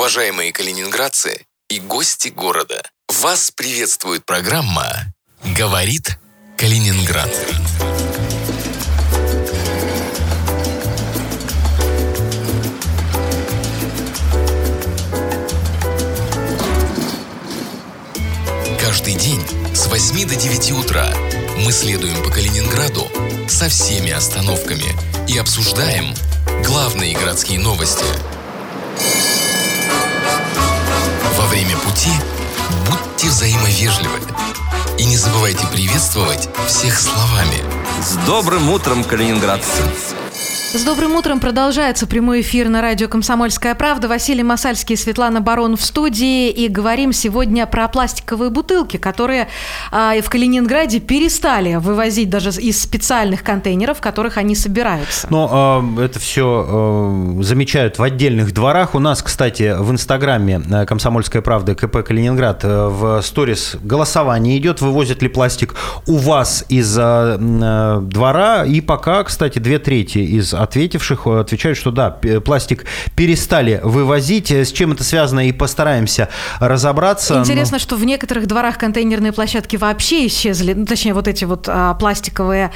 Уважаемые калининградцы и гости города, вас приветствует программа «Говорит Калининград». Каждый день с 8 до 9 утра мы следуем по Калининграду со всеми остановками и обсуждаем главные городские новости. Во время пути будьте взаимовежливы и не забывайте приветствовать всех словами. С добрым утром, калининградцы! С добрым утром продолжается прямой эфир на радио «Комсомольская правда». Василий Масальский и Светлана Барон в студии. И говорим сегодня про пластиковые бутылки, которые в Калининграде перестали вывозить даже из специальных контейнеров, в которых они собираются. Но это все замечают в отдельных дворах. У нас, кстати, в Инстаграме «Комсомольская правда» КП Калининград в сторис голосование идет, вывозят ли пластик у вас из двора. И пока, кстати, 2/3 из ответивших отвечают, что да, пластик перестали вывозить. С чем это связано, и постараемся разобраться. Интересно, что в некоторых дворах контейнерные площадки вообще исчезли, точнее, вот эти вот пластиковые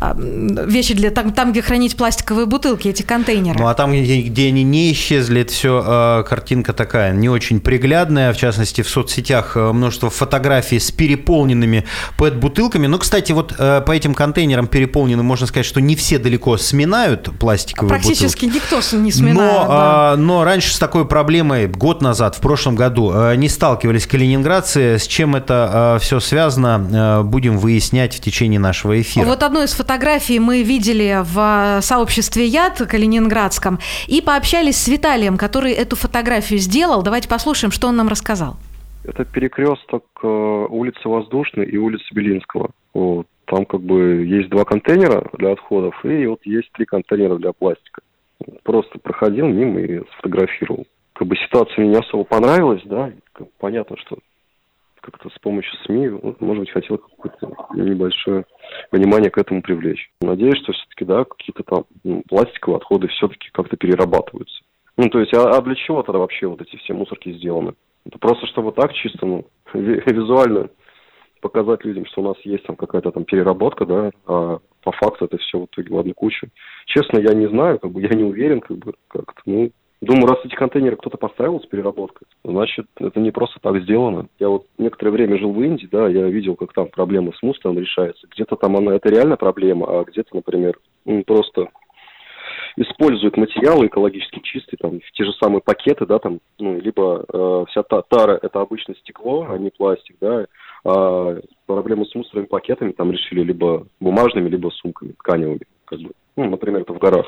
вещи, там, где хранить пластиковые бутылки, эти контейнеры. Ну, а там, где они не исчезли, это все картинка такая не очень приглядная. В частности, в соцсетях множество фотографий с переполненными ПЭТ-бутылками. Но, кстати, вот по этим контейнерам переполненным можно сказать, что не все далеко сминают пластиковые практически бутылки. Никто не сминает. Но раньше с такой проблемой, год назад, в прошлом году, не сталкивались калининградцы. С чем это все связано, будем выяснять в течение нашего эфира. Вот одну из фотографий мы видели в сообществе «Яд» калининградском и пообщались с Виталием, который эту фотографию сделал. Давайте послушаем, что он нам рассказал. Это перекресток улицы Воздушной и улицы Белинского. Вот. Там как бы есть 2 контейнера для отходов, и вот есть 3 контейнера для пластика. Просто проходил мимо и сфотографировал. Как бы ситуация мне не особо понравилась, да. Понятно, что как-то с помощью СМИ, может быть, хотел какое-то небольшое внимание к этому привлечь. Надеюсь, что все-таки, да, какие-то там пластиковые отходы все-таки как-то перерабатываются. То есть, а для чего тогда вообще вот эти все мусорки сделаны? Это просто чтобы так чисто, визуально показать людям, что у нас есть там какая-то там переработка, да, а по факту это все в итоге в одну кучу. Честно, я не знаю, как бы я не уверен, как бы как-то, думаю, раз эти контейнеры кто-то поставил с переработкой, значит, это не просто так сделано. Я вот некоторое время жил в Индии, да, я видел, как там проблема с мусором решается. Где-то там это реально проблема, а где-то, например, просто используют материалы экологически чистые, там, те же самые пакеты, да, там, либо вся тара это обычно стекло, а не пластик, да, а проблему с мусорными пакетами там решили либо бумажными, либо сумками, тканевыми, как бы, например, это в горах.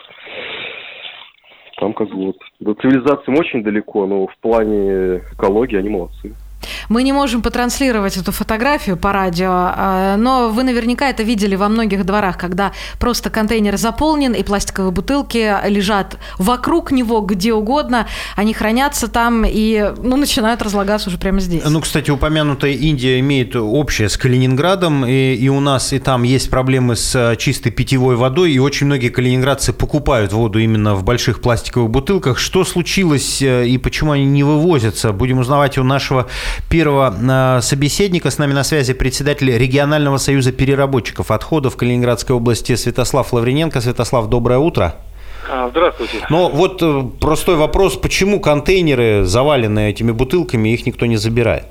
Там как бы вот до цивилизации очень далеко, но в плане экологии они молодцы. Мы не можем потранслировать эту фотографию по радио, но вы наверняка это видели во многих дворах, когда просто контейнер заполнен, и пластиковые бутылки лежат вокруг него где угодно, они хранятся там и начинают разлагаться уже прямо здесь. Кстати, упомянутая Индия имеет общее с Калининградом, и у нас и там есть проблемы с чистой питьевой водой, и очень многие калининградцы покупают воду именно в больших пластиковых бутылках. Что случилось и почему они не вывозятся, будем узнавать у нашего первого собеседника. С нами на связи председатель регионального союза переработчиков отходов Калининградской области Святослав Лавриненко. Святослав, доброе утро. Здравствуйте. Вот простой вопрос. Почему контейнеры завалены этими бутылками, их никто не забирает?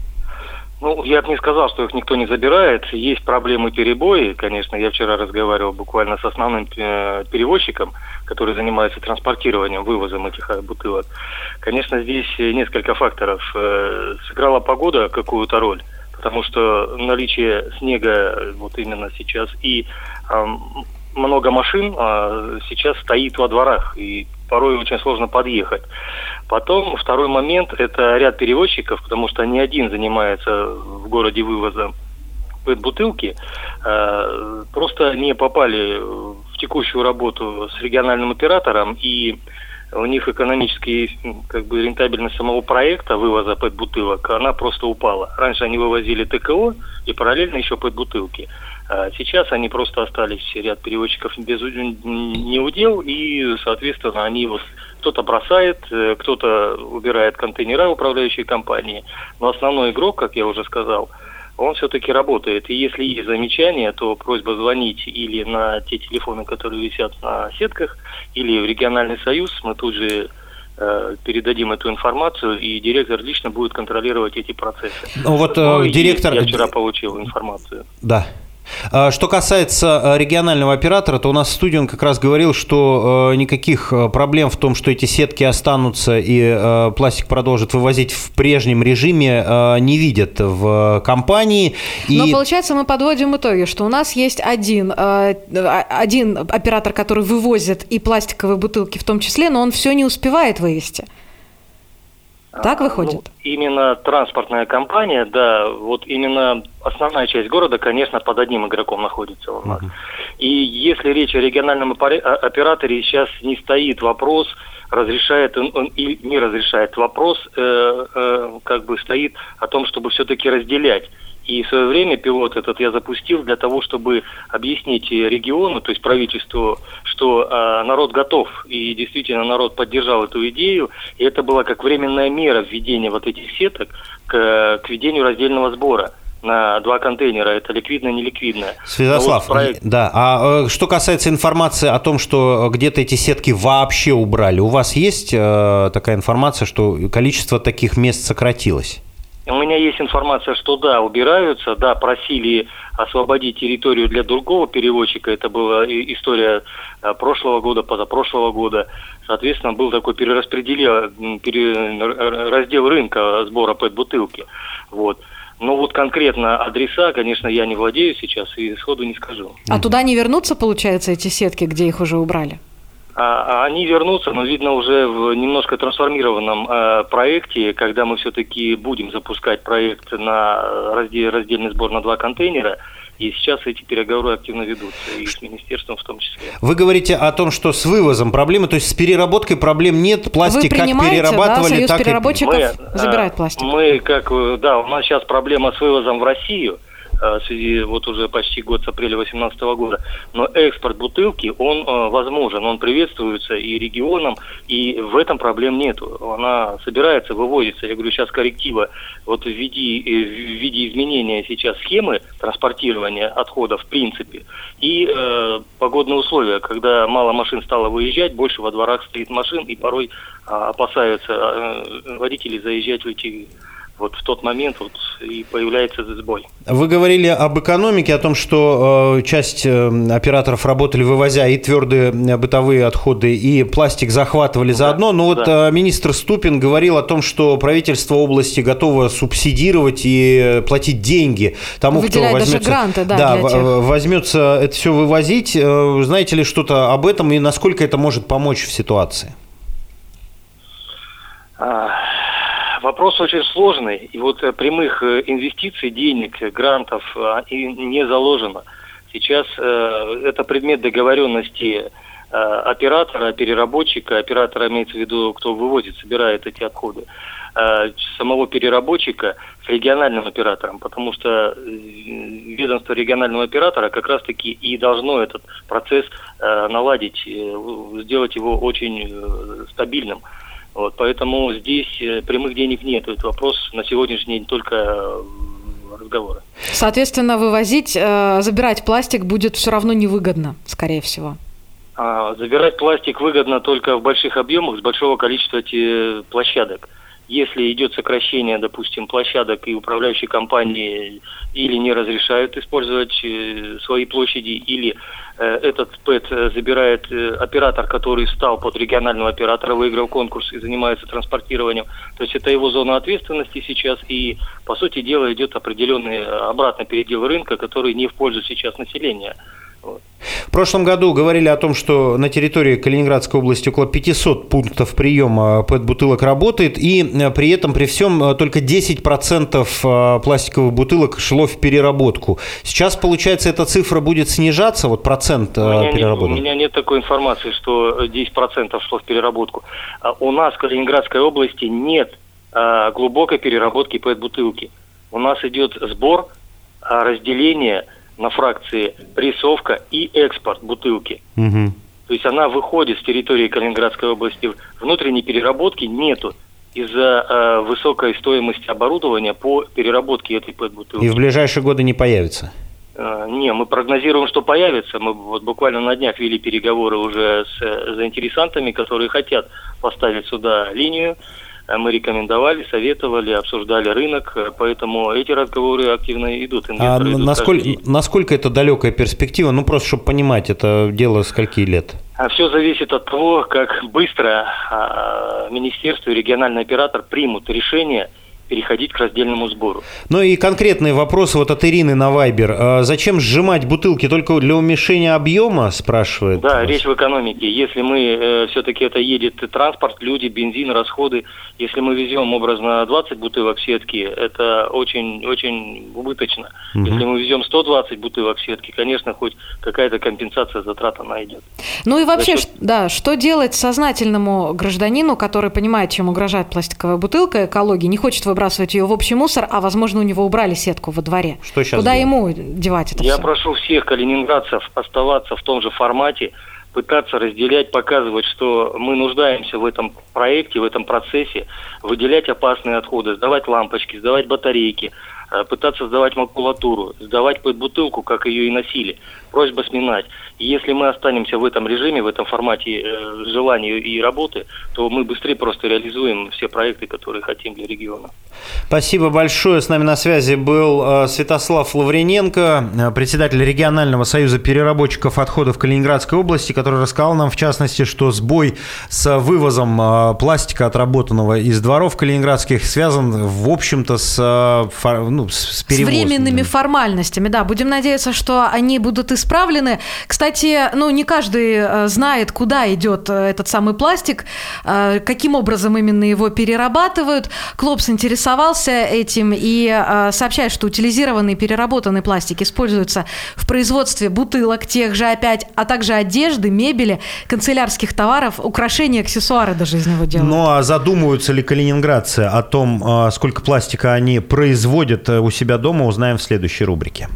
Я бы не сказал, что их никто не забирает. Есть проблемы перебои. Конечно, я вчера разговаривал буквально с основным перевозчиком, который занимается транспортированием, вывозом этих бутылок. Конечно, здесь несколько факторов. Сыграла погода какую-то роль, потому что наличие снега вот именно сейчас и много машин сейчас стоит во дворах, и порой очень сложно подъехать. Потом второй момент – это ряд перевозчиков, потому что не один занимается в городе вывозом ПЭТ-бутылки, просто не попали в текущую работу с региональным оператором, и у них экономически, рентабельность самого проекта вывоза ПЭТ-бутылок, она просто упала. Раньше они вывозили ТКО и параллельно еще ПЭТ-бутылки. А сейчас они просто остались, ряд перевозчиков без неудел, и, соответственно, они Кто-то бросает, кто-то убирает контейнера управляющей компании. Но основной игрок, как я уже сказал, он все-таки работает. И если есть замечания, то просьба звонить или на те телефоны, которые висят на сетках, или в региональный союз. Мы тут же передадим эту информацию, и директор лично будет контролировать эти процессы. Ну, вот директор... Я вчера получил информацию. Да. Что касается регионального оператора, то у нас в студии он как раз говорил, что никаких проблем в том, что эти сетки останутся и пластик продолжит вывозить в прежнем режиме, не видят в компании. Но получается, мы подводим итоги, что у нас есть один оператор, который вывозит и пластиковые бутылки в том числе, но он все не успевает вывести. Так выходит? Ну, именно транспортная компания, да, вот именно основная часть города, конечно, под одним игроком находится у нас. И если речь о региональном операторе, сейчас не стоит вопрос, разрешает он или не разрешает. Вопрос как бы стоит о том, чтобы все-таки разделять. И в свое время пилот этот я запустил для того, чтобы объяснить региону, то есть правительству, что народ готов, и действительно народ поддержал эту идею, и это была как временная мера введения вот этих сеток к введению раздельного сбора на 2 контейнера, это ликвидное, неликвидное. Святослав, да, а что касается информации о том, что где-то эти сетки вообще убрали, у вас есть такая информация, что количество таких мест сократилось? У меня есть информация, что да, убираются, да, просили освободить территорию для другого перевозчика. Это была история прошлого года, позапрошлого года. Соответственно, был такой раздел рынка сбора ПЭТ-бутылки. Вот. Но вот конкретно адреса, конечно, я не владею сейчас и сходу не скажу. А туда не вернутся, получается, эти сетки, где их уже убрали? Они вернутся, но, видно, уже в немножко трансформированном проекте, когда мы все-таки будем запускать проект на раздельный сбор на 2 контейнера, и сейчас эти переговоры активно ведутся, и с министерством в том числе. Вы говорите о том, что с вывозом проблемы, то есть с переработкой проблем нет, пластик как перерабатывали, Союз так переработчиков забирает пластик? У нас сейчас проблема с вывозом в Россию, в связи вот уже почти год с апреля 2018 года. Но экспорт бутылки, он возможен, он приветствуется и регионам, и в этом проблем нету. Она собирается, вывозится. Я говорю, сейчас корректива вот в виде изменения сейчас схемы транспортирования отходов в принципе и погодные условия, когда мало машин стало выезжать, больше во дворах стоит машин, и порой опасаются водители заезжать в эти... Вот в тот момент вот и появляется сбой. Вы говорили об экономике, о том, что часть операторов работали, вывозя и твердые бытовые отходы, и пластик захватывали заодно. Но вот министр Ступин говорил о том, что правительство области готово субсидировать и платить деньги тому, выделять кто возьмется, даже гранты, возьмется это все вывозить. Знаете ли что-то об этом и насколько это может помочь в ситуации? Вопрос очень сложный, и вот прямых инвестиций, денег, грантов не заложено. Сейчас это предмет договоренности оператора, переработчика. Оператора имеется в виду, кто вывозит, собирает эти отходы. Самого переработчика с региональным оператором, потому что ведомство регионального оператора как раз-таки и должно этот процесс наладить, сделать его очень стабильным. Вот, поэтому здесь прямых денег нет. Это вопрос на сегодняшний день только разговора. Соответственно, вывозить, забирать пластик будет все равно невыгодно, скорее всего. Забирать пластик выгодно только в больших объемах, с большого количества площадок. Если идет сокращение, допустим, площадок, и управляющие компании или не разрешают использовать свои площади, или этот ПЭТ забирает оператор, который встал под регионального оператора, выиграл конкурс и занимается транспортированием. То есть это его зона ответственности сейчас, и, по сути дела, идет определенный обратный передел рынка, который не в пользу сейчас населения. Вот. В прошлом году говорили о том, что на территории Калининградской области около 500 пунктов приема ПЭТ-бутылок работает, и при этом, при всем, только 10% пластиковых бутылок шло в переработку. Сейчас, получается, эта цифра будет снижаться, вот процент переработки? У меня нет такой информации, что 10% шло в переработку. У нас в Калининградской области нет глубокой переработки ПЭТ-бутылки. У нас идет сбор, разделение на фракции, прессовка и экспорт бутылки. Угу. То есть она выходит с территории Калининградской области, внутренней переработки нету из-за высокой стоимости оборудования по переработке этой ПЭТ-бутылки. И в ближайшие годы не появится? Не, мы прогнозируем, что появится. Мы вот буквально на днях вели переговоры уже с заинтересантами, которые хотят поставить сюда линию. Мы рекомендовали, советовали, обсуждали рынок, поэтому эти разговоры активно идут. Насколько это далекая перспектива? Ну, просто чтобы понимать, это дело скольки лет? Все зависит от того, как быстро министерство и региональный оператор примут решение переходить к раздельному сбору. Ну и конкретные вопросы вот от Ирины на Вайбер. Зачем сжимать бутылки только для уменьшения объема, спрашивает? Да, речь в экономике. Если мы все-таки это едет транспорт, люди, бензин, расходы. Если мы везем образно 20 бутылок сетки, это очень убыточно. Если мы везем 120 бутылок сетки, конечно, хоть какая-то компенсация затрат она идет. Ну и вообще, что делать сознательному гражданину, который понимает, чем угрожает пластиковая бутылка, экологии, не хочет выбрасывать ее в общий мусор, а, возможно, у него убрали сетку во дворе. Что сейчас Куда делать? ему девать это Я все? прошу всех калининградцев оставаться в том же формате, пытаться разделять, показывать, что мы нуждаемся в этом проекте, в этом процессе, выделять опасные отходы, сдавать лампочки, сдавать батарейки, пытаться сдавать макулатуру, сдавать ПЭТ-бутылку, как ее и носили. Просьба сминать. И если мы останемся в этом режиме, в этом формате желания и работы, то мы быстрее просто реализуем все проекты, которые хотим для региона. Спасибо большое. С нами на связи был Святослав Лаврененко, председатель регионального союза переработчиков отходов Калининградской области, который рассказал нам, в частности, что сбой с вывозом пластика, отработанного из дворов калининградских, связан, в общем-то, с перевозом. С временными формальностями, да. Будем надеяться, что они будут исправлены. Кстати, не каждый знает, куда идет этот самый пластик, каким образом именно его перерабатывают. Клопс интересовался этим и сообщает, что утилизированный переработанный пластик используется в производстве бутылок тех же опять, а также одежды, мебели, канцелярских товаров, украшения, аксессуары даже из него делают. Ну а задумываются ли калининградцы о том, сколько пластика они производят у себя дома, узнаем в следующей рубрике.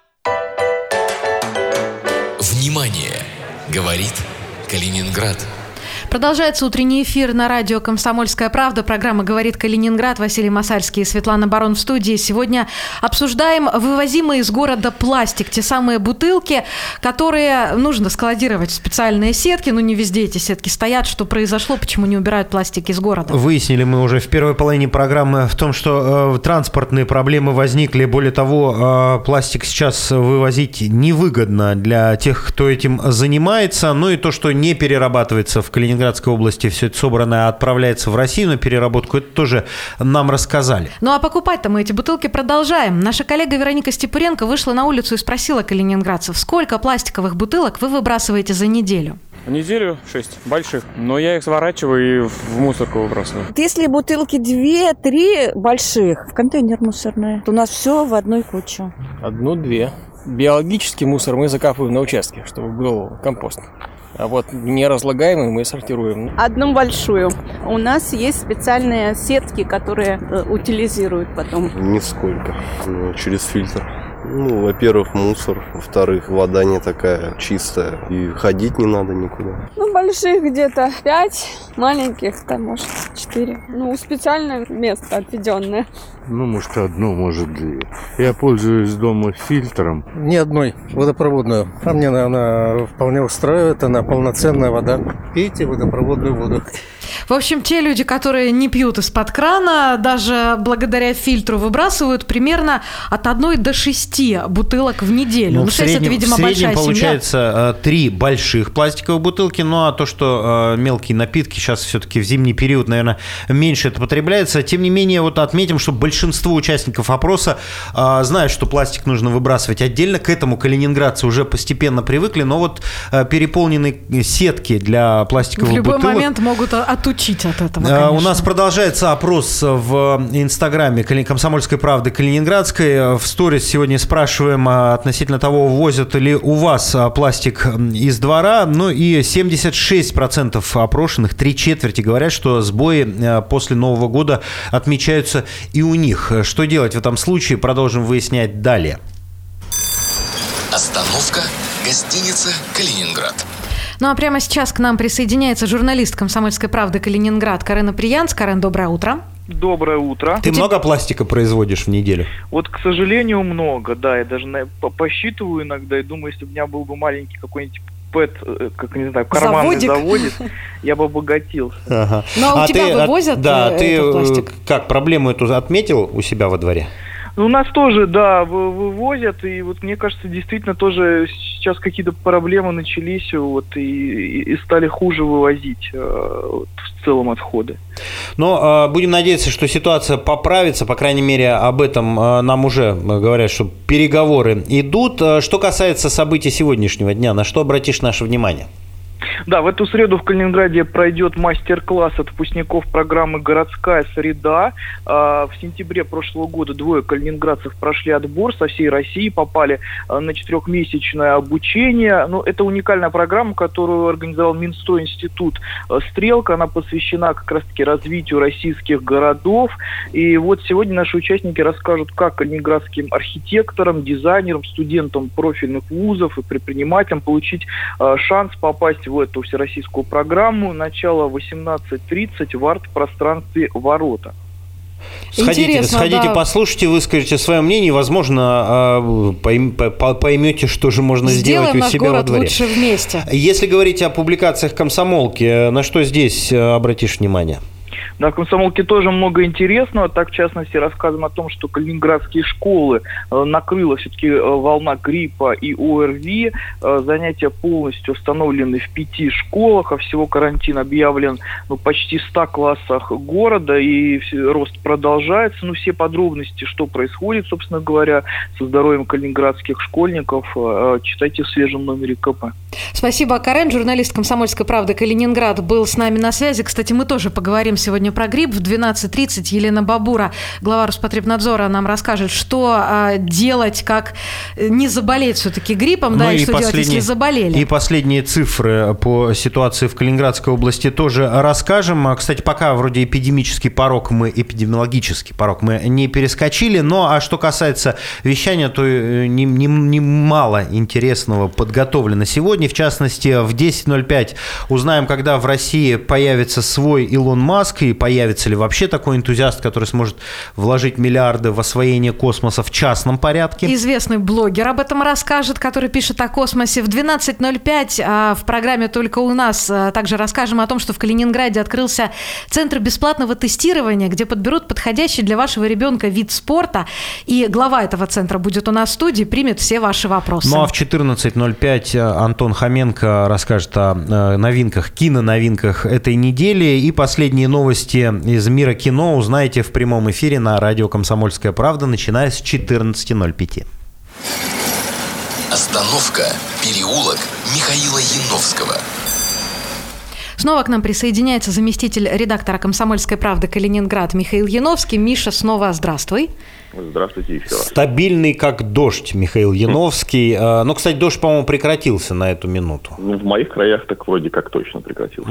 Внимание! Говорит Калининград. Продолжается утренний эфир на радио «Комсомольская правда». Программа «Говорит Калининград». Василий Масальский и Светлана Барон в студии. Сегодня обсуждаем вывозимые из города пластик. Те самые бутылки, которые нужно складировать в специальные сетки. Не везде эти сетки стоят. Что произошло? Почему не убирают пластик из города? Выяснили мы уже в первой половине программы в том, что транспортные проблемы возникли. Более того, пластик сейчас вывозить невыгодно для тех, кто этим занимается. Ну и то, что не перерабатывается в Калининградской области, все это собранное отправляется в Россию на переработку, это тоже нам рассказали. Ну а покупать-то мы эти бутылки продолжаем. Наша коллега Вероника Степуренко вышла на улицу и спросила калининградцев, сколько пластиковых бутылок вы выбрасываете за неделю? Неделю 6 больших, но я их сворачиваю и в мусорку выбрасываю. Если бутылки 2-3 больших, в контейнер мусорный, то у нас все в одной куче. 1-2. Биологический мусор мы закапываем на участке, чтобы был компост. А вот неразлагаемый мы сортируем. Одну большую. У нас есть специальные сетки, которые утилизируют потом. Нисколько. Через фильтр. Во-первых, мусор. Во-вторых, вода не такая чистая. И ходить не надо никуда. Больших где-то 5, маленьких там, может, 4. Специальное место отведенное. Может, одну, может, 2. Я пользуюсь дома фильтром. Ни одной водопроводную. А мне она вполне устраивает, она полноценная вода. Пейте водопроводную воду. В общем, те люди, которые не пьют из-под крана, даже благодаря фильтру выбрасывают примерно от 1 до 6 бутылок в неделю. В среднем, это, видимо, в среднем большая получается 3 больших пластиковых бутылки, а то, что мелкие напитки сейчас все-таки в зимний период, наверное, меньше это потребляется. Тем не менее, отметим, что большинство участников опроса знают, что пластик нужно выбрасывать отдельно. К этому калининградцы уже постепенно привыкли, но переполненные сетки для пластиковых бутылок... В любой момент могут отучить от этого, конечно. У нас продолжается опрос в Инстаграме «Комсомольской правды» Калининградской. В сторис сегодня спрашиваем относительно того, возят ли у вас пластик из двора. И 76% опрошенных, 3/4, говорят, что сбои после Нового года отмечаются и у них. Что делать в этом случае, продолжим выяснять далее. Остановка. Гостиница «Калининград». Ну а прямо сейчас к нам присоединяется журналист «Комсомольской правды» Калининград Карен Априянц. Карен, доброе утро. Доброе утро. Ты много пластика производишь в неделю? Вот, к сожалению, много, да. Я даже посчитываю иногда и думаю, если бы у меня был бы маленький какой-нибудь как не знаю, карманный заводик, я бы обогатился. Ага. Ну а у тебя вывозят этот пластик? Как, проблему эту отметил у себя во дворе? Ну, у нас тоже, да, вывозят, и вот мне кажется, действительно тоже сейчас какие-то проблемы начались, вот, и стали хуже вывозить в целом отходы. Но будем надеяться, что ситуация поправится, по крайней мере, об этом нам уже говорят, что переговоры идут. Что касается событий сегодняшнего дня, на что обратишь наше внимание? Да, в эту среду в Калининграде пройдет мастер-класс от выпускников программы «Городская среда». В сентябре прошлого года 2 калининградцев прошли отбор со всей России, попали на 4-месячное обучение. Ну, это уникальная программа, которую организовал Минстройинститут «Стрелка». Она посвящена как раз-таки развитию российских городов. И вот сегодня наши участники расскажут, как калининградским архитекторам, дизайнерам, студентам профильных вузов и предпринимателям получить шанс попасть в эту всероссийскую программу. Начало 18:30 в арт-пространстве «Ворота». Сходите, послушайте, выскажите свое мнение, возможно, поймете, что же можно сделать у себя во дворе. Лучше вместе. Если говорить о публикациях «Комсомолки», на что здесь обратишь внимание? Да, в «Комсомолке» тоже много интересного. Так, в частности, рассказываем о том, что калининградские школы накрыла все-таки волна гриппа и ОРВИ. Занятия полностью установлены в 5 школах, а всего карантин объявлен почти в 100 классах города, и рост продолжается. Все подробности, что происходит, собственно говоря, со здоровьем калининградских школьников, читайте в свежем номере КП. Спасибо, Карен. Журналист «Комсомольской правды» Калининград был с нами на связи. Кстати, мы тоже поговорим сегодня про грипп. В 12:30 Елена Бабура, глава Роспотребнадзора, нам расскажет, что делать, как не заболеть все-таки гриппом, и что делать, если заболели. И последние цифры по ситуации в Калининградской области тоже расскажем. Кстати, пока вроде эпидемиологический порог мы не перескочили, но что касается вещания, то немало интересного подготовлено сегодня. В частности, в 10:05 узнаем, когда в России появится свой Илон Маск, и появится ли вообще такой энтузиаст, который сможет вложить миллиарды в освоение космоса в частном порядке. Известный блогер об этом расскажет, который пишет о космосе. В 12:05 в программе «Только у нас» также расскажем о том, что в Калининграде открылся центр бесплатного тестирования, где подберут подходящий для вашего ребенка вид спорта. И глава этого центра будет у нас в студии, примет все ваши вопросы. Ну а в 14:05 Антон Хоменко расскажет о новинках, киноновинках этой недели. И последние новости из мира кино узнаете в прямом эфире на радио «Комсомольская правда», начиная с 14:05. Остановка. Переулок Михаила Яновского. Снова к нам присоединяется заместитель редактора «Комсомольской правды» Калининград Михаил Яновский. Миша, снова здравствуй. Здравствуйте еще раз. Стабильный как дождь Михаил Яновский. Но, кстати, дождь, по-моему, прекратился на эту минуту. В моих краях так вроде как точно прекратился.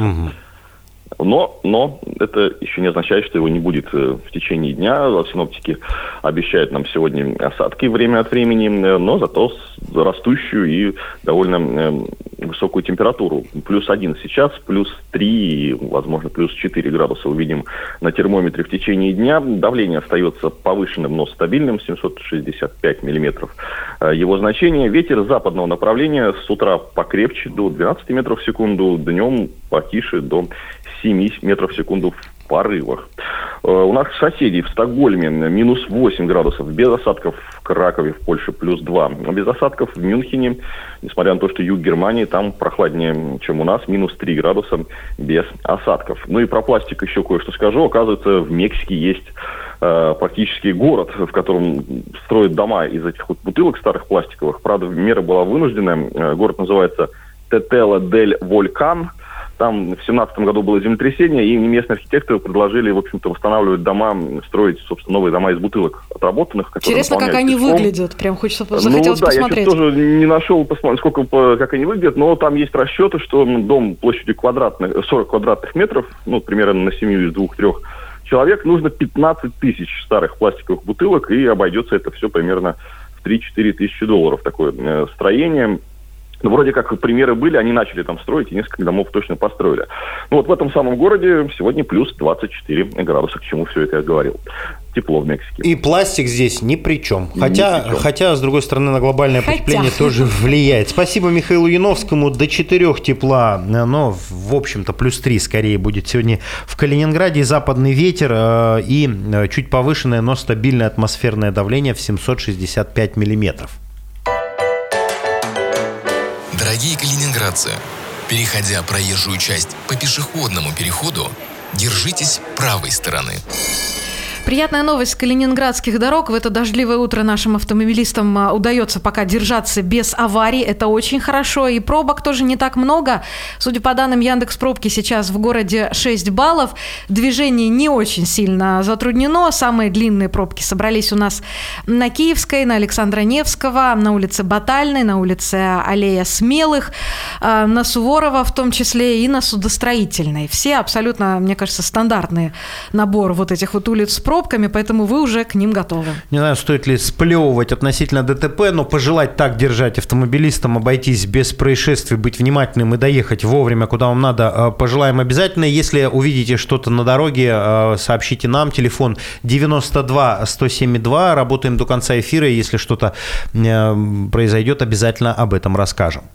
Но это еще не означает, что его не будет в течение дня. Синоптики обещают нам сегодня осадки время от времени, но зато растущую и довольно высокую температуру. +1 сейчас, +3, возможно, +4 градуса увидим на термометре в течение дня. Давление остается повышенным, но стабильным, 765 миллиметров. Его значение. Ветер западного направления с утра покрепче, до 12 метров в секунду, днем потише, до 7 метров в секунду в порывах. У нас соседи в Стокгольме -8 градусов, без осадков в Кракове, в Польше +2. Без осадков в Мюнхене, несмотря на то, что юг Германии, там прохладнее, чем у нас, -3 градуса без осадков. Ну и про пластик еще кое-что скажу. Оказывается, в Мексике есть практически город, в котором строят дома из этих вот бутылок старых пластиковых. Правда, мера была вынужденная. Город называется Тетела-дель-Волькан. Там в 2017 году было землетрясение, и местные архитекторы предложили, в общем-то, восстанавливать дома, строить, собственно, новые дома из бутылок отработанных. Интересно, как они выглядят. Прям захотелось посмотреть. Я тоже не нашел, как они выглядят, но там есть расчеты, что дом площадью 40 квадратных метров, примерно на семью из 2-3 человек, нужно 15 тысяч старых пластиковых бутылок, и обойдется это все примерно в 3-4 тысячи долларов. Такое строение. Вроде как примеры были, они начали там строить, и несколько домов точно построили. Ну вот в этом самом городе сегодня плюс 24 градуса, к чему все это я говорил. Тепло в Мексике. И пластик здесь ни при чем. Хотя, с другой стороны, на глобальное потепление тоже влияет. Спасибо Михаилу Яновскому. До 4 тепла, но, в общем-то, плюс 3 скорее будет сегодня в Калининграде. Западный ветер и чуть повышенное, но стабильное атмосферное давление в 765 миллиметров. Дорогие калининградцы, переходя проезжую часть по пешеходному переходу, держитесь правой стороны. Приятная новость с калининградских дорог. В это дождливое утро нашим автомобилистам удается пока держаться без аварий. Это очень хорошо. И пробок тоже не так много. Судя по данным Яндекс.Пробки, сейчас в городе 6 баллов. Движение не очень сильно затруднено. Самые длинные пробки собрались у нас на Киевской, на Александра Невского, на улице Батальной, на улице Аллея Смелых, на Суворова в том числе и на Судостроительной. Все абсолютно, мне кажется, стандартный набор вот этих вот улиц с пробками, поэтому вы уже к ним готовы. Не знаю, стоит ли сплевывать относительно ДТП, но пожелать так держать автомобилистам, обойтись без происшествий, быть внимательным и доехать вовремя, куда вам надо, пожелаем обязательно. Если увидите что-то на дороге, сообщите нам. Телефон 92-107-2. Работаем до конца эфира. Если что-то произойдет, обязательно об этом расскажем.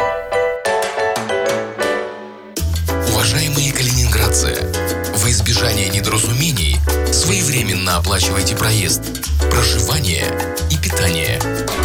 Уважаемые калининградцы, во избежание недоразумений своевременно оплачивайте проезд, проживание и питание.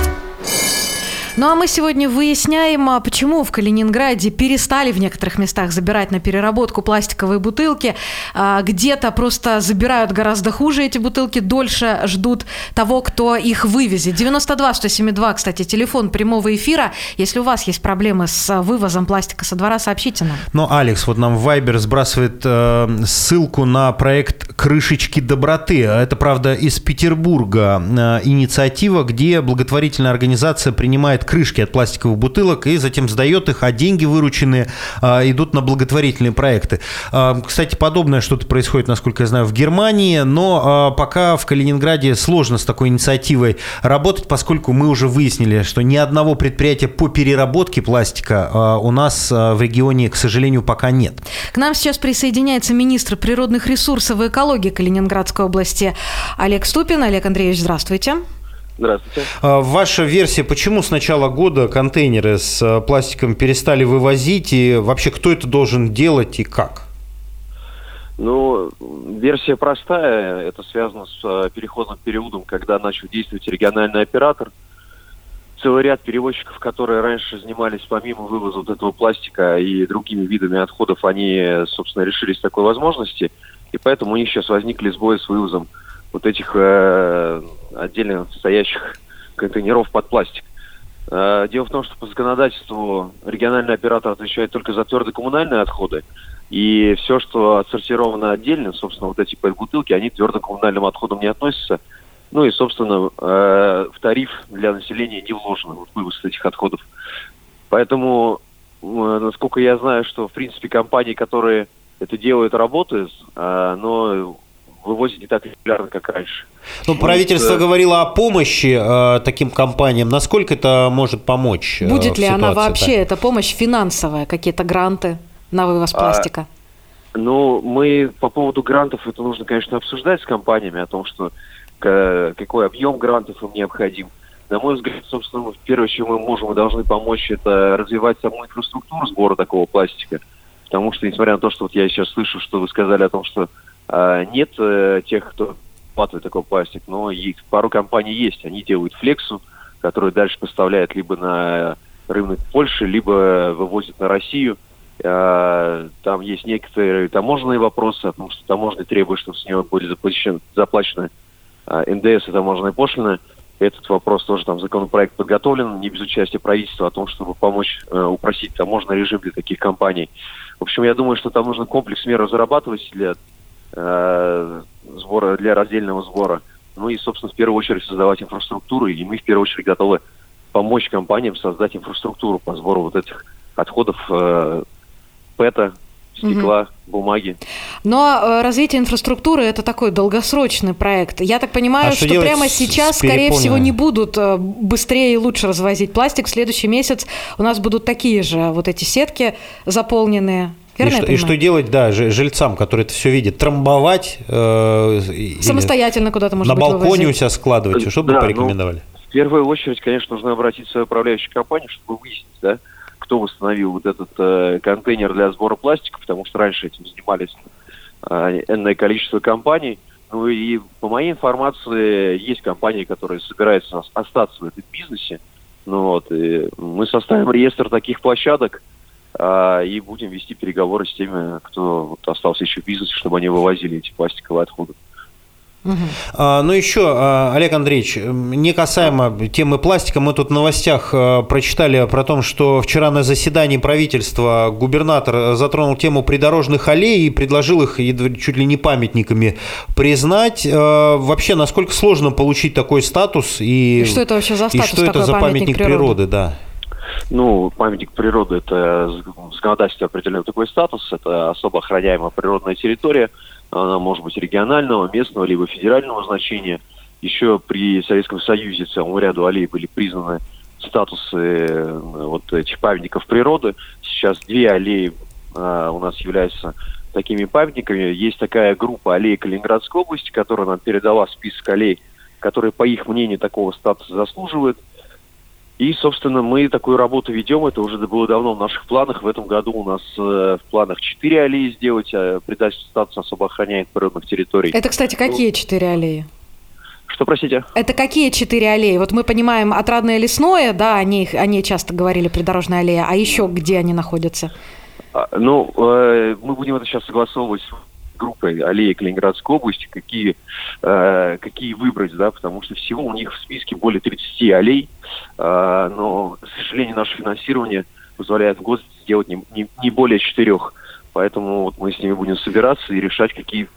Ну а мы сегодня выясняем, почему в Калининграде перестали в некоторых местах забирать на переработку пластиковые бутылки. Где-то просто забирают гораздо хуже эти бутылки, дольше ждут того, кто их вывезет. 92-107-2, кстати, телефон прямого эфира. Если у вас есть проблемы с вывозом пластика со двора, сообщите нам. Ну, Алекс вот нам в Viber сбрасывает ссылку на проект «Крышечки доброты». Это, правда, из Петербурга инициатива, где благотворительная организация принимает крышки от пластиковых бутылок и затем сдает их, а деньги вырученные идут на благотворительные проекты. Кстати, подобное что-то происходит, насколько я знаю, в Германии, но пока в Калининграде сложно с такой инициативой работать, поскольку мы уже выяснили, что ни одного предприятия по переработке пластика у нас в регионе, к сожалению, пока нет. К нам сейчас присоединяется министр природных ресурсов и экологии Калининградской области Олег Ступин. Олег Андреевич, здравствуйте. Здравствуйте. Ваша версия, почему с начала года контейнеры с пластиком перестали вывозить, и вообще кто это должен делать и как? Ну, версия простая. Это связано с переходным периодом, когда начал действовать региональный оператор. Целый ряд перевозчиков, которые раньше занимались помимо вывоза вот этого пластика и другими видами отходов, они, собственно, решились такой возможности, и поэтому у них сейчас возникли сбои с вывозом вот этих отдельно стоящих контейнеров под пластик. Дело в том, что по законодательству региональный оператор отвечает только за твердокоммунальные отходы, и все, что отсортировано отдельно, собственно, вот эти бутылки, они к твердокоммунальным отходам не относятся. Ну и, собственно, в тариф для населения не вложено вот вывоз этих отходов. Поэтому, насколько я знаю, что, в принципе, компании, которые это делают, работают, но вывозят не так регулярно, как раньше. Ну, правительство говорило о помощи таким компаниям. Насколько это может помочь? Будет ли она вообще, эта помощь финансовая, какие-то гранты на вывоз пластика? Ну, мы по поводу грантов, это нужно, конечно, обсуждать с компаниями, о том, что какой объем грантов им необходим. На мой взгляд, собственно, первое, чем мы можем и должны помочь, это развивать саму инфраструктуру сбора такого пластика. Потому что, несмотря на то, что вот я сейчас слышу, что вы сказали о том, что нет тех, кто вырабатывает такой пластик, но пару компаний есть. Они делают флексу, которую дальше поставляют либо на рынок Польши, либо вывозят на Россию. Там есть некоторые таможенные вопросы, потому что таможня требует, чтобы с него были заплачены НДС и таможенная пошлина. Этот вопрос тоже, там законопроект подготовлен, не без участия правительства, о том, чтобы помочь упростить таможенный режим для таких компаний. В общем, я думаю, что там нужно комплекс мер разрабатывать для сбора, для раздельного сбора. Ну и, собственно, в первую очередь создавать инфраструктуру, и мы в первую очередь готовы помочь компаниям создать инфраструктуру по сбору вот этих отходов ПЭТа, стекла, бумаги. Но развитие инфраструктуры – это такой долгосрочный проект. Я так понимаю, что прямо сейчас, скорее всего, не будут быстрее и лучше развозить пластик. В следующий месяц у нас будут такие же вот эти сетки заполненные. И что делать, жильцам, которые это все видят? Трамбовать? Самостоятельно куда-то, может быть, на балконе вывозить. У себя складывать? Что бы вы порекомендовали? В первую очередь, конечно, нужно обратиться в свою управляющую компанию, чтобы выяснить, кто восстановил вот этот контейнер для сбора пластика, потому что раньше этим занимались энное количество компаний. Ну и по моей информации, есть компании, которые собираются остаться в этом бизнесе. И мы составим реестр таких площадок и будем вести переговоры с теми, кто остался еще в бизнесе, чтобы они вывозили эти пластиковые отходы. Ну еще, Олег Андреевич, не касаемо темы пластика, мы тут в новостях прочитали про то, что вчера на заседании правительства губернатор затронул тему придорожных аллей и предложил их чуть ли не памятниками признать. Вообще, насколько сложно получить такой статус? И что это вообще за статус? И что это за памятник природы? Памятник природы – это законодательство определенный такой статус, это особо охраняемая природная территория. Она может быть регионального, местного, либо федерального значения. Еще при Советском Союзе целому ряду аллей были признаны статусы этих памятников природы. Сейчас 2 аллеи у нас являются такими памятниками. Есть такая группа аллей Калининградской области, которая нам передала список аллей, которые, по их мнению, такого статуса заслуживают. И, собственно, мы такую работу ведем. Это уже было давно в наших планах. В этом году у нас в планах 4 аллеи сделать, придать статус особо охраняемых природных территорий. Это, кстати, какие 4 аллеи? Что, простите? Это какие 4 аллеи? Вот мы понимаем, Отрадное лесное, о ней часто говорили, придорожная аллея. А еще где они находятся? Мы будем это сейчас согласовывать с группой аллеи Калининградской области, какие выбрать, потому что всего у них в списке более 30 аллей, но, к сожалению, наше финансирование позволяет в год сделать не более 4. Поэтому мы с ними будем собираться и решать, каким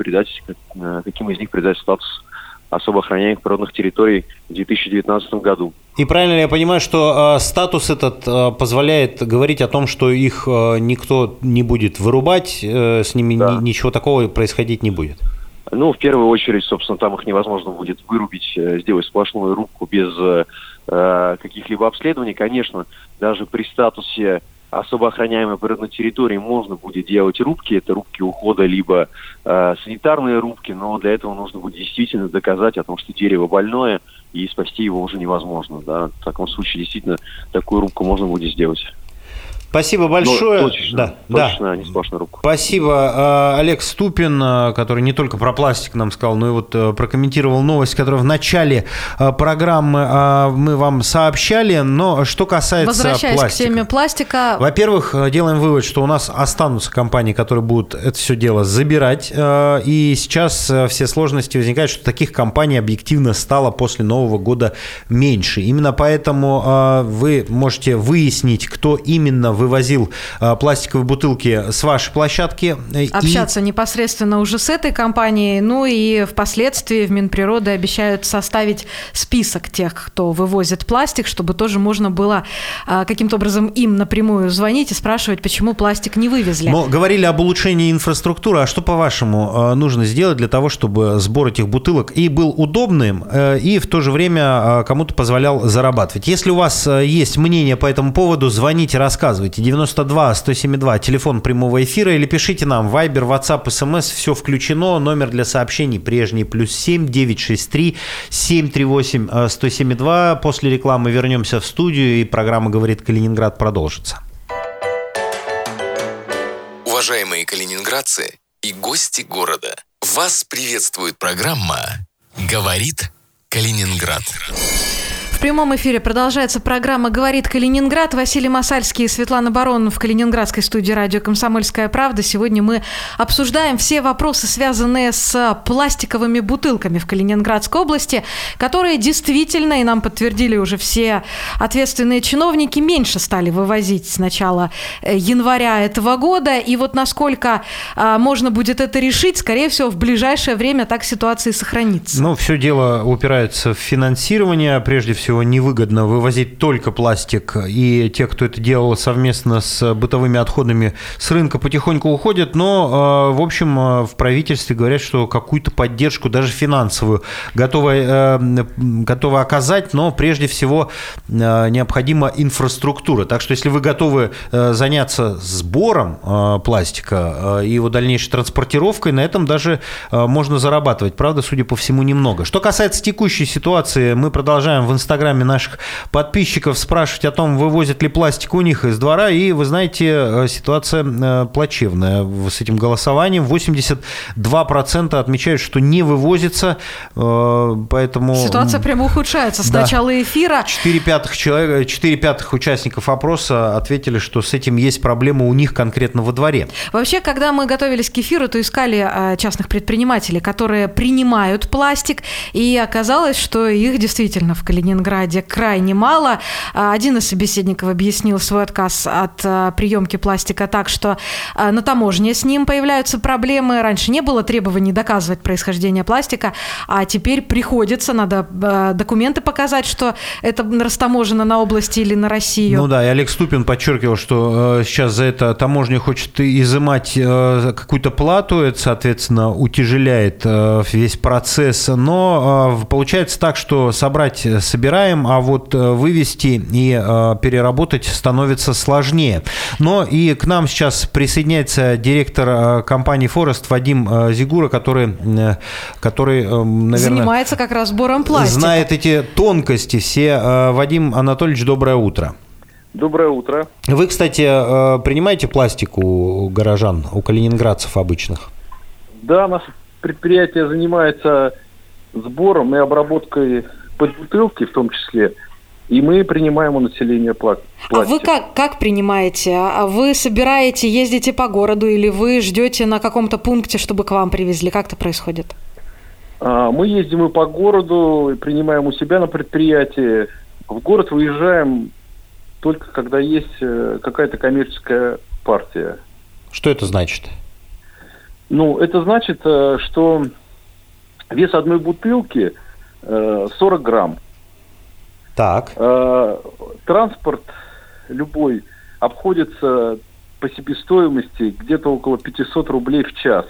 из них придать статус особо охраняемых природных территорий в 2019 году. И правильно ли я понимаю, что статус этот позволяет говорить о том, что их никто не будет вырубать, с ними ничего такого происходить не будет? В первую очередь, собственно, там их невозможно будет вырубить, сделать сплошную рубку без каких-либо обследований. Конечно, даже при статусе особо охраняемой природной территории можно будет делать рубки. Это рубки ухода, либо санитарные рубки, но для этого нужно будет действительно доказать о том, что дерево больное, и спасти его уже невозможно. В таком случае действительно такую рубку можно будет сделать. Спасибо большое. Точно, не сплошная рубка. Спасибо. Олег Ступин, который не только про пластик нам сказал, но и прокомментировал новость, которую в начале программы мы вам сообщали. Но что касается Возвращаясь к теме пластика. Во-первых, делаем вывод, что у нас останутся компании, которые будут это все дело забирать. И сейчас все сложности возникают, что таких компаний объективно стало после Нового года меньше. Именно поэтому вы можете выяснить, кто именно вывозил пластиковые бутылки с вашей площадки. Общаться непосредственно уже с этой компанией. И впоследствии в Минприроды обещают составить список тех, кто вывозит пластик, чтобы тоже можно было каким-то образом им напрямую звонить и спрашивать, почему пластик не вывезли. Но говорили об улучшении инфраструктуры. А что, по-вашему, нужно сделать для того, чтобы сбор этих бутылок и был удобным, и в то же время кому-то позволял зарабатывать? Если у вас есть мнение по этому поводу, звоните, рассказывайте. 92-107-2, телефон прямого эфира, или пишите нам Viber, WhatsApp, SMS, все включено. Номер для сообщений прежний, +7 963 738 107-2. После рекламы вернемся в студию, и программа «Говорит Калининград» продолжится. Уважаемые калининградцы и гости города, вас приветствует программа «Говорит Калининград». В прямом эфире продолжается программа «Говорит Калининград». Василий Масальский и Светлана Барон в калининградской студии радио «Комсомольская правда». Сегодня мы обсуждаем все вопросы, связанные с пластиковыми бутылками в Калининградской области, которые действительно, и нам подтвердили уже все ответственные чиновники, меньше стали вывозить с начала января этого года. И насколько можно будет это решить, скорее всего, в ближайшее время так ситуация и сохранится. Все дело упирается в финансирование, прежде всего всего, невыгодно вывозить только пластик, и те, кто это делал совместно с бытовыми отходами, с рынка потихоньку уходят, но, в общем, в правительстве говорят, что какую-то поддержку, даже финансовую, готовы оказать, но прежде всего необходима инфраструктура. Так что если вы готовы заняться сбором пластика и его дальнейшей транспортировкой, на этом даже можно зарабатывать. Правда, судя по всему, немного. Что касается текущей ситуации, мы продолжаем в Инстаграме наших подписчиков спрашивать о том, вывозят ли пластик у них из двора. И, вы знаете, ситуация плачевная с этим голосованием. 82% отмечают, что не вывозится. Поэтому... Ситуация прямо ухудшается с начала эфира. 4/5 участников опроса ответили, что с этим есть проблема у них конкретно во дворе. Вообще, когда мы готовились к эфиру, то искали частных предпринимателей, которые принимают пластик, и оказалось, что их действительно в Калининграде крайне мало. Один из собеседников объяснил свой отказ от приемки пластика так, что на таможне с ним появляются проблемы. Раньше не было требований доказывать происхождение пластика, а теперь приходится, надо документы показать, что это растаможено на области или на Россию. Ну да, и Олег Ступин подчеркивал, что сейчас за это таможня хочет изымать какую-то плату, это, соответственно, утяжеляет весь процесс, но получается так, что собираем, а вот вывести и переработать становится сложнее. Но и к нам сейчас присоединяется директор компании «Форест» Вадим Зигура, который, наверное... занимается как раз сбором пластика. Знает эти тонкости все. Вадим Анатольевич, доброе утро. Доброе утро. Вы, кстати, принимаете пластик у горожан, у калининградцев обычных? Да, наше предприятие занимается сбором и обработкой под бутылки в том числе, и мы принимаем у населения пластик. А вы как принимаете? А вы собираете, ездите по городу или вы ждете на каком-то пункте, чтобы к вам привезли? Как это происходит? Мы ездим и по городу, и принимаем у себя на предприятии. В город выезжаем только когда есть какая-то коммерческая партия. Что это значит? Ну, это значит, что вес одной бутылки 40 грамм. Так. Транспорт любой обходится по себестоимости где-то около 500 рублей в час.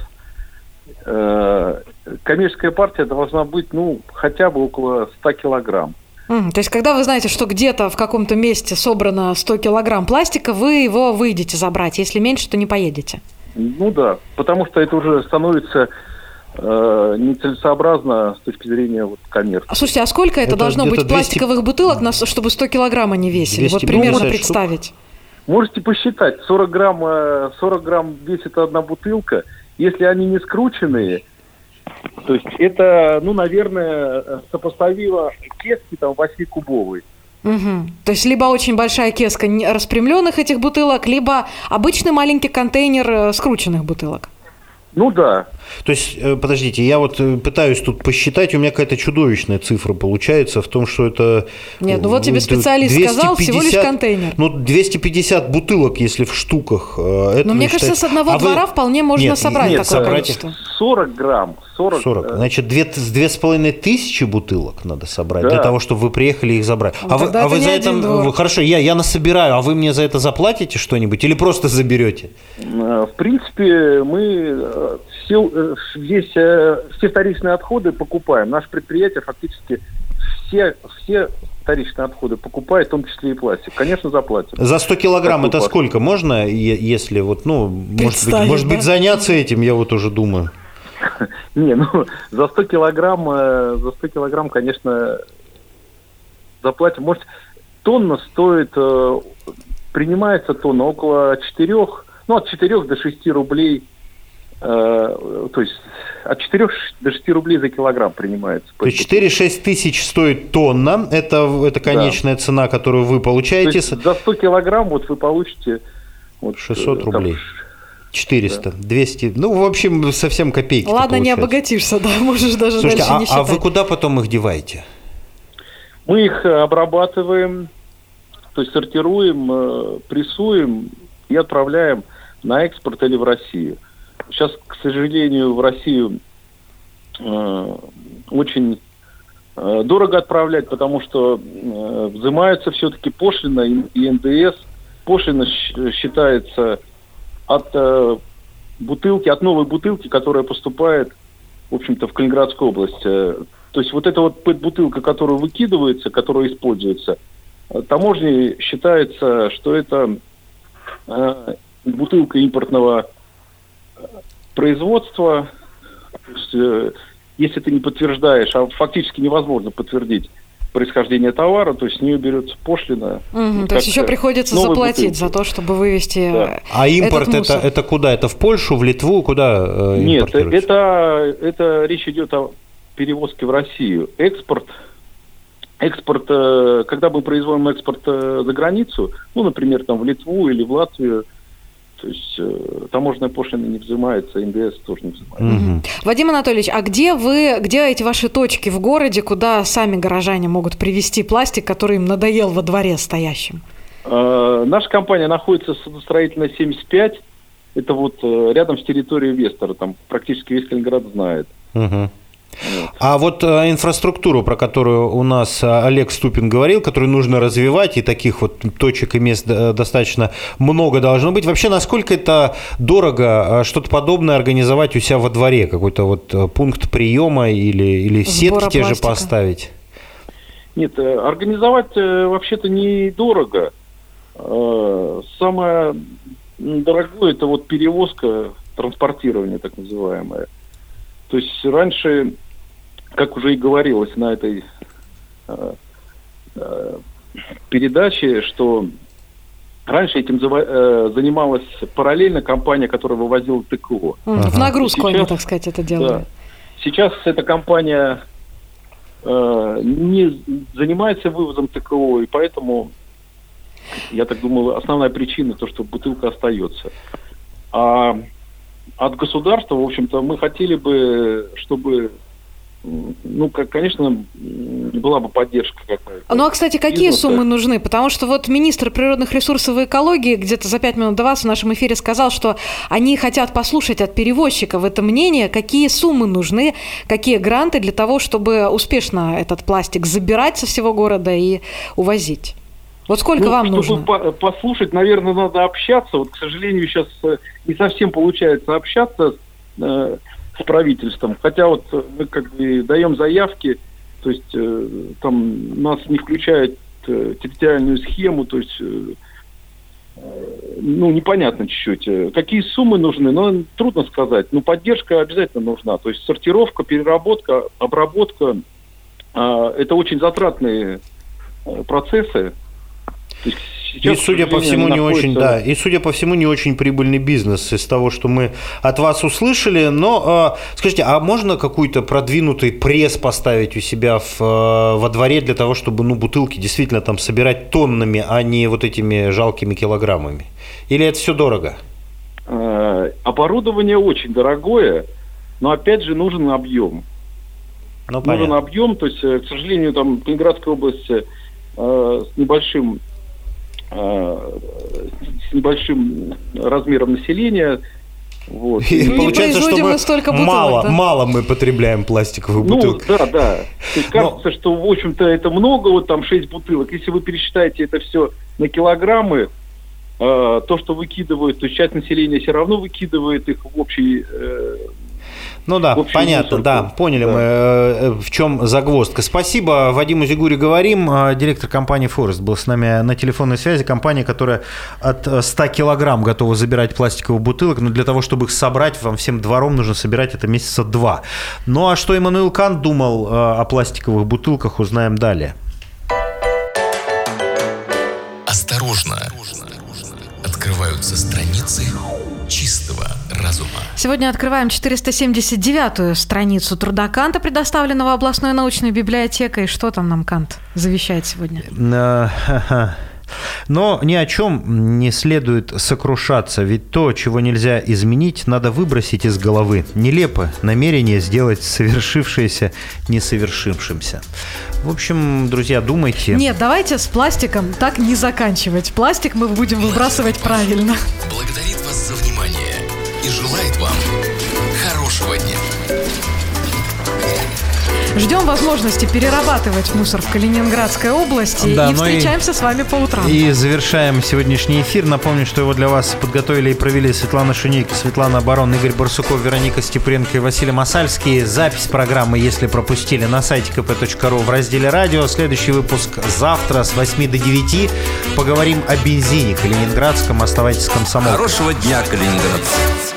Коммерческая партия должна быть, хотя бы около 100 килограмм. То есть, когда вы знаете, что где-то в каком-то месте собрано 100 килограмм пластика, вы его выйдете забрать. Если меньше, то не поедете. Ну да, потому что это уже становится нецелесообразно с точки зрения коммерции. Слушайте, а сколько это должно быть 200... пластиковых бутылок, чтобы 100 килограмм они весили? 200, вот примерно представить. Штук. Можете посчитать, 40 грамм весит одна бутылка. Если они не скрученные, то есть это, наверное, сопоставимо кеске 8-кубовой. Угу. То есть либо очень большая кеска распрямленных этих бутылок, либо обычный маленький контейнер скрученных бутылок. Ну да. То есть, подождите, я вот пытаюсь тут посчитать, у меня какая-то чудовищная цифра получается в том, что это... Нет, вот тебе специалист 250, сказал, всего лишь контейнер. 250 бутылок, если в штуках. Это мне кажется, с одного двора вполне можно собрать такое количество. 40 грамм. 40. Значит, 2500 бутылок надо собрать для того, чтобы вы приехали и их забрать. А вы за это... Хорошо, я насобираю, а вы мне за это заплатите что-нибудь или просто заберете? В принципе, мы все вторичные отходы покупаем. Наше предприятие фактически все вторичные отходы покупает, в том числе и пластик. Конечно, заплатим. За 100 килограмм это сколько можно, если может быть, заняться этим, я вот уже думаю. Не, за 100 килограмм, конечно, заплатим. Может, тонна стоит, принимается тонна около 4, от 4 до 6 рублей. То есть от 4 до 6 рублей за килограмм принимается. То есть 4-6 тысяч стоит тонна, это конечная цена, которую вы получаете. То есть за 100 килограмм вы получите 600 рублей. 400, 200, в общем, совсем копейки. Ладно, не обогатишься, да, можешь даже дальше не считать. А вы куда потом их деваете? Мы их обрабатываем, то есть сортируем, прессуем и отправляем на экспорт или в Россию. Сейчас, к сожалению, в Россию очень Дорого отправлять, потому что взимается все-таки пошлина и НДС. Пошлина считается от бутылки, от новой бутылки, которая поступает, в общем-то, в Калининградскую область. То есть вот эта вот бутылка, которая выкидывается, которая используется, таможней считается, что это бутылка импортного производства. То есть, если ты не подтверждаешь, а фактически невозможно подтвердить происхождение товара, то есть с нее берется пошлина. То есть еще приходится заплатить за то, чтобы вывести. Да. А импорт это куда? Это в Польшу, в Литву? Куда Нет, это речь идет о перевозке в Россию. Экспорт, когда мы производим экспорт за границу, ну, например, там в Литву или в Латвию, то есть таможенная пошлина не взимается, НДС тоже не взимается. Вадим Анатольевич, а где эти ваши точки в городе, куда сами горожане могут привезти пластик, который им надоел во дворе стоящим? Наша компания находится в Судостроительной 75, это вот рядом с территорией Вестера, там практически весь Калининград знает. А вот инфраструктуру, про которую у нас Олег Ступин говорил, которую нужно развивать, и таких вот точек и мест достаточно много должно быть. Вообще, насколько это дорого что-то подобное организовать у себя во дворе? Какой-то вот пункт приема или сетки те же поставить? Нет, организовать вообще-то недорого. Самое дорогое – это вот перевозка, транспортирование так называемое. То есть раньше, как уже и говорилось на этой передаче, что раньше этим занималась параллельно компания, которая вывозила ТКО. В нагрузку они, так сказать, это делают. Да. Сейчас эта компания не занимается вывозом ТКО, и поэтому, я так думаю, основная причина то, что бутылка остается. А от государства, в общем-то, мы хотели бы, чтобы, конечно, была бы поддержка какая-то. Ну, а, кстати, какие суммы нужны? Потому что вот министр природных ресурсов и экологии где-то за 5 минут до вас в нашем эфире сказал, что они хотят послушать от перевозчиков это мнение, какие суммы нужны, какие гранты для того, чтобы успешно этот пластик забирать со всего города и увозить. Вот сколько вам нужно? Чтобы послушать, наверное, надо общаться. Вот, к сожалению, сейчас не совсем получается общаться с правительством. Хотя вот мы как бы даем заявки, то есть там нас не включают территориальную схему, то есть непонятно чуть-чуть. Какие суммы нужны, но трудно сказать. Но поддержка обязательно нужна. То есть сортировка, переработка, обработка это очень затратные процессы. И, судя по всему, не очень прибыльный бизнес из того, что мы от вас услышали. Но скажите, а можно какой-то продвинутый пресс поставить у себя во дворе для того, чтобы бутылки действительно там собирать тоннами, а не вот этими жалкими килограммами? Или это все дорого? Оборудование очень дорогое, но опять же нужен объем. Нужен объем, то есть, к сожалению, там в Калининградской области с небольшим размером населения. Вот. И получается, что мало мы потребляем пластиковых бутылок. Да. То есть кажется, что, в общем-то, это много, вот там 6 бутылок. Если вы пересчитаете это все на килограммы, то, что выкидывают, то есть часть населения все равно выкидывает их в общий... понятно, мусорку. Поняли мы, в чем загвоздка. Спасибо, Вадиму Зигуре говорим. Директор компании «Форест» был с нами на телефонной связи. Компания, которая от 100 килограмм готова забирать пластиковых бутылок, но для того, чтобы их собрать, вам всем двором нужно собирать это месяца 2. Ну а что Иммануил Кант думал о пластиковых бутылках, узнаем далее. Осторожно! Открываются страницы чистого разума. Сегодня открываем 479-ю страницу труда Канта, предоставленного областной научной библиотекой. Что там нам Кант завещает сегодня? Но ни о чем не следует сокрушаться, ведь то, чего нельзя изменить, надо выбросить из головы. Нелепо намерение сделать совершившееся несовершившимся. В общем, друзья, думайте. Нет, давайте с пластиком так не заканчивать. Пластик мы будем выбрасывать правильно. Благодарит вас за внимание и желает вам хорошего дня. Ждем возможности перерабатывать мусор в Калининградской области. Да, и встречаемся с вами по утрам. И завершаем сегодняшний эфир. Напомню, что его для вас подготовили и провели Светлана Шунейко, Светлана Барон, Игорь Барсуков, Вероника Степуренко и Василий Масальский. Запись программы, если пропустили, на сайте kp.ru в разделе «Радио». Следующий выпуск завтра с 8 до 9. Поговорим о бензине калининградском. Оставайтесь с «Комсомолкой». Хорошего дня, калининградцы.